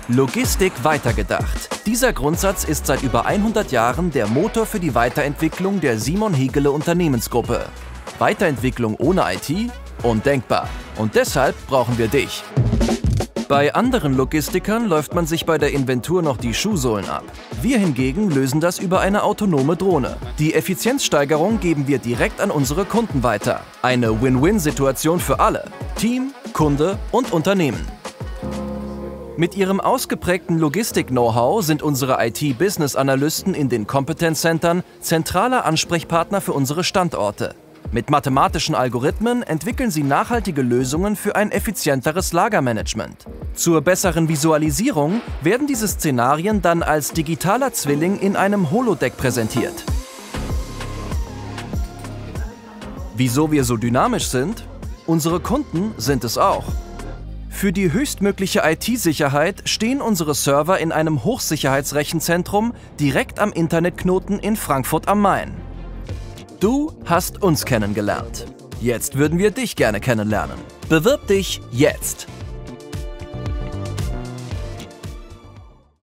Logistik weitergedacht. Dieser Grundsatz ist seit über 100 Jahren der Motor für die Weiterentwicklung der Simon Hegele Unternehmensgruppe. Weiterentwicklung ohne IT? Undenkbar. Und deshalb brauchen wir dich. Bei anderen Logistikern läuft man sich bei der Inventur noch die Schuhsohlen ab. Wir hingegen lösen das über eine autonome Drohne. Die Effizienzsteigerung geben wir direkt an unsere Kunden weiter. Eine Win-Win-Situation für alle: Team, Kunde und Unternehmen. Mit ihrem ausgeprägten Logistik-Know-how sind unsere IT-Business-Analysten in den Competence-Centern zentraler Ansprechpartner für unsere Standorte. Mit mathematischen Algorithmen entwickeln sie nachhaltige Lösungen für ein effizienteres Lagermanagement. Zur besseren Visualisierung werden diese Szenarien dann als digitaler Zwilling in einem Holodeck präsentiert. Wieso wir so dynamisch sind? Unsere Kunden sind es auch. Für die höchstmögliche IT-Sicherheit stehen unsere Server in einem Hochsicherheitsrechenzentrum direkt am Internetknoten in Frankfurt am Main. Du hast uns kennengelernt. Jetzt würden wir dich gerne kennenlernen. Bewirb dich jetzt!